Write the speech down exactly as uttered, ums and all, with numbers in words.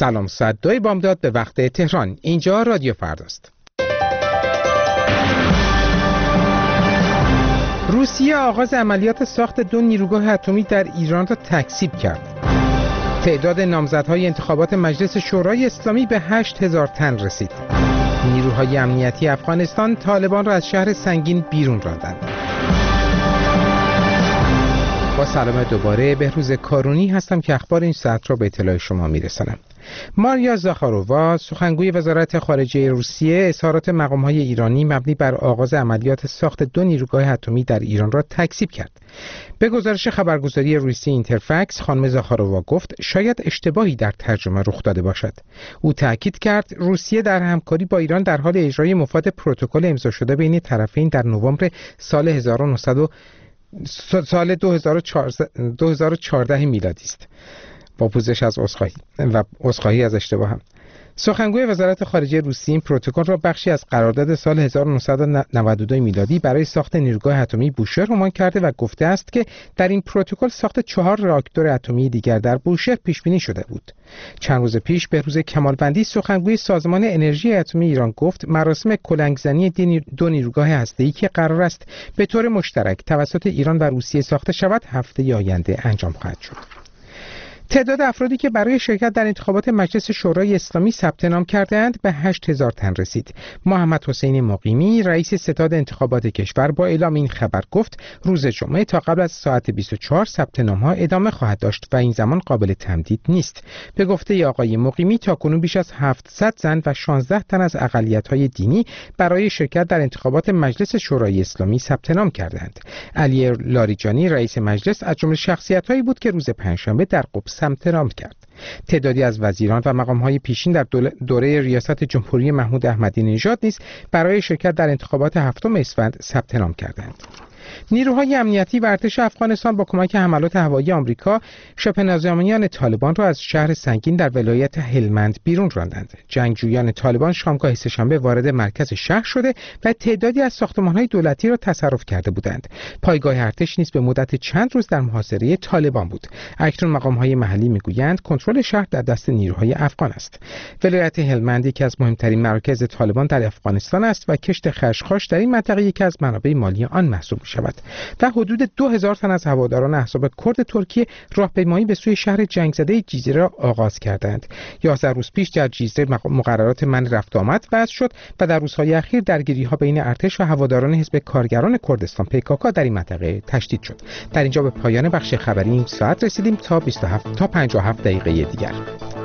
سلام، ساعت دوی بامداد به وقت تهران. اینجا رادیو فرداست. روسیه آغاز عملیات ساخت دو نیروگاه اتمی در ایران را تکذیب کرد. تعداد نامزدهای انتخابات مجلس شورای اسلامی به هشت هزار تن رسید. نیروهای امنیتی افغانستان طالبان را از شهر سنگین بیرون راندند. با سلام دوباره، بهروز کارونی هستم که اخبار این ساعت را به اطلاع شما میرسانم. ماریا زاخارووا، سخنگوی وزارت خارجه روسیه، اظهارات مقام‌های ایرانی مبنی بر آغاز عملیات ساخت دو نیروگاه اتمی در ایران را تکذیب کرد. به گزارش خبرگزاری روسی اینترفکس، خانم زاخارووا گفت شاید اشتباهی در ترجمه رخ داده باشد. او تاکید کرد روسیه در همکاری با ایران در حال اجرای مفاد پروتکل امضا شده بین طرفین در نوامبر سال هزار و نهصد سال دو هزار و چهارده میلادی است. با پوزش از عذرخواهی و عذرخواهی از اشتباه هم. سخنگوی وزارت خارجه روسیه این پروتکل را بخشی از قرارداد سال هزار و نهصد و نود و دو میلادی برای ساخت نیروگاه اتمی بوشهر عنوان کرده و گفته است که در این پروتکل ساخت چهار راکتور اتمی دیگر در بوشهر پیش بینی شده بود. چند روز پیش بهروز کمالوندی، سخنگوی سازمان انرژی اتمی ایران، گفت مراسم کلنگزنی دو نیروگاه هسته‌ای که قرار است به طور مشترک توسط ایران و روسیه ساخته شود هفته آینده انجام خواهد شد. تعداد افرادی که برای شرکت در انتخابات مجلس شورای اسلامی ثبت نام کرده‌اند به هشت هزار تن رسید. محمد حسین مقیمی، رئیس ستاد انتخابات کشور، با اعلام این خبر گفت روز جمعه تا قبل از ساعت بیست و چهار ثبت نام‌ها ادامه خواهد داشت و این زمان قابل تمدید نیست. به گفته آقای مقیمی تاکنون بیش از هفتصد زن و شانزده تن از اقلیت‌های دینی برای شرکت در انتخابات مجلس شورای اسلامی ثبت نام کردند. علی لاریجانی، رئیس مجلس، از جمله شخصیت‌هایی بود که روز پنجشنبه در قم ثبت نام کرد. تعدادی از وزیران و مقام‌های پیشین در دوره ریاست جمهوری محمود احمدی نژاد نیز برای شرکت در انتخابات هفتم اسفند ثبت نام کردند. نیروهای امنیتی و ارتش افغانستان با کمک حملات هوایی آمریکا شبه نظامیان طالبان را از شهر سنگین در ولایت هلمند بیرون راندند. جنگجویان طالبان شامگاه سه‌شنبه وارد مرکز شهر شده و تعدادی از ساختمان‌های دولتی را تصرف کرده بودند. پایگاه ارتش نیز به مدت چند روز در محاصره طالبان بود. اکنون مقام‌های محلی می‌گویند کنترل شهر در دست نیروهای افغان است. ولایت هلمند یکی از مهمترین مراکز طالبان در افغانستان است و کشت خشخاش در این منطقه یکی از منابع مالی آن محسوب می‌شود. و حدود دو هزار تن از هواداران احزاب کرد ترکیه راهپیمایی به سوی شهر جنگ زده جیزه را آغاز کردند. یازده روز پیش در جیزه مقررات من رفت آمد وضع شد و در روزهای اخیر درگیری‌ها بین ارتش و هواداران حزب کارگران کردستان پیکاکا در این منطقه تشدید شد. در اینجا به پایان بخش خبری این ساعت رسیدیم. تا بیست و هفت تا پنجاه و هفت دقیقه دیگر.